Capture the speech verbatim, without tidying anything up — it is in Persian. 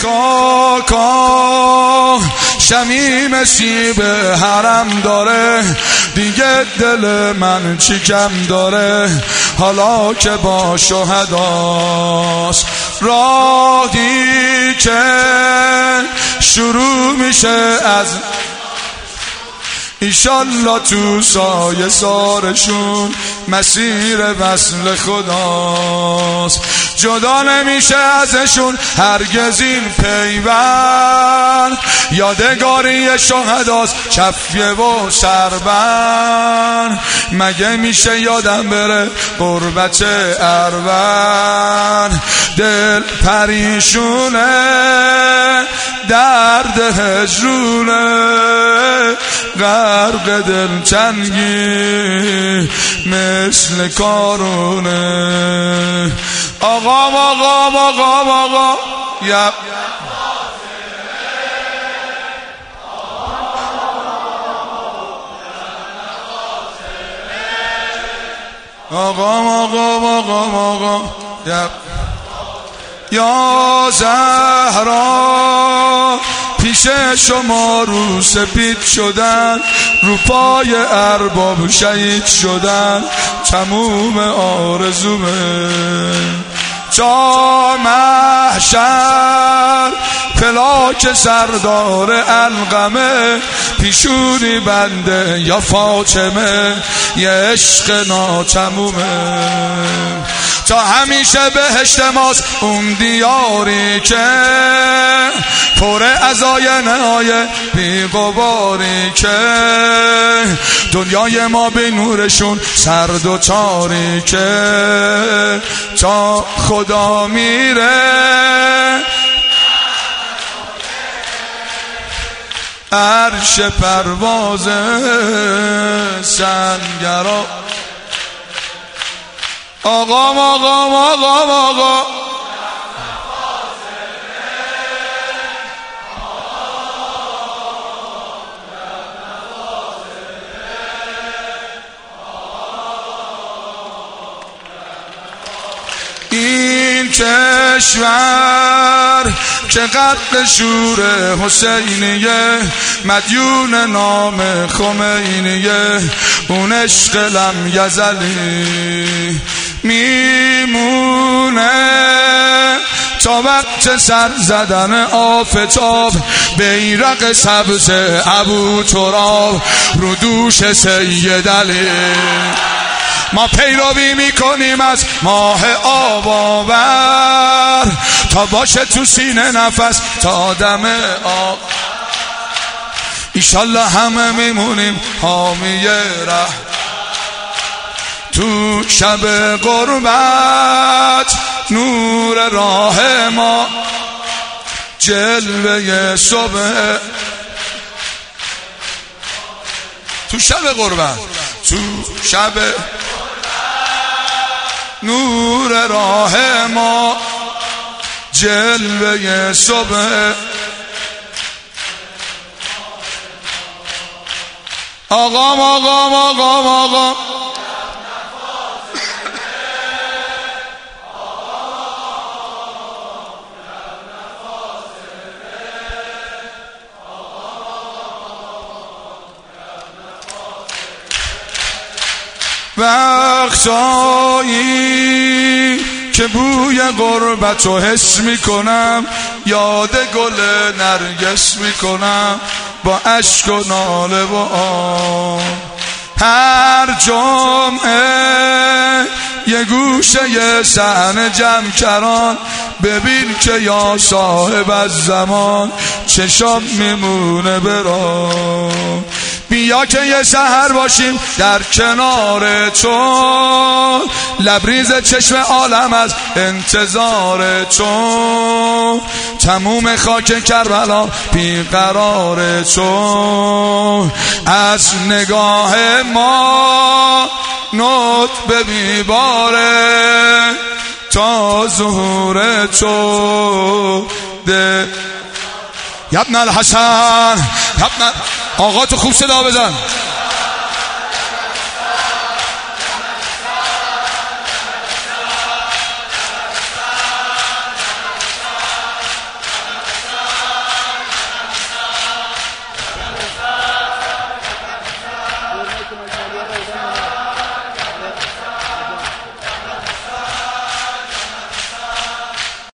خاکا شمیم سیب حرم داره، دیگه دل من چی کم داره حالا که با شهداست. راهی که شروع میشه از ایشالله تو سایه سارشون مسیر وصل خداست. جدا نمیشه ازشون هرگز این پیوند، یادگاری شهداست چفیه و سربند. مگه میشه یادم بره غربت اروند، دل پریشونه درد هجرونه، غرق دلتنگی مثل کارونه. آقا آقا آقا آقا یا آقا آقا آقا آقا یا یا زهرا پیش شما رو سپید شدن، رو پای ارباب شهید شدن، تموم آرزومه تا محشر فلاک سردار علقمه، پیشونی بنده یا فاطمه یه عشق ناتمومه. تا همیشه بهشت ماست اون دیاری که پر از آینه‌های بی‌غباری که دنیای ما به نورشون سرد و تاریکه. تا خدا میره عرش پرواز سنگرا. آقا آقا آقا آقا این کشور که قد شور حسینیه، مدیون نام خمینیه، اون عشق لم یزلی میمونه تا وقت سر زدن آفتاب، بیرق سبز ابو تراب رو دوش سید علی. ما پیروی میکنیم از ماه آباور تا باشه تو سینه نفس تا دم آب. ایشالله همه میمونیم حامی ره تو شب غربت، نور راه ما جلوه صبح. تو شب غربت تو شب نور راه ما جلوه صبح. آقا آقا آقا آقا وقتایی که بوی غربت رو حس میکنم، یاد گل نرگس میکنم با اشک و ناله و آه. هر جمعه یه گوشه یه صحن جمع کران، ببین که یا صاحب از زمان چشام میمونه برام. بیا که یه سحر باشیم در کنار تو، لبریز چشم عالم از انتظار تو، تموم خاک کربلا بیقرار تو. از نگاه ما نطفه بیباره تا ظهور تو ده. یبن الحسن یبن آقا تو خوب صدا بزن.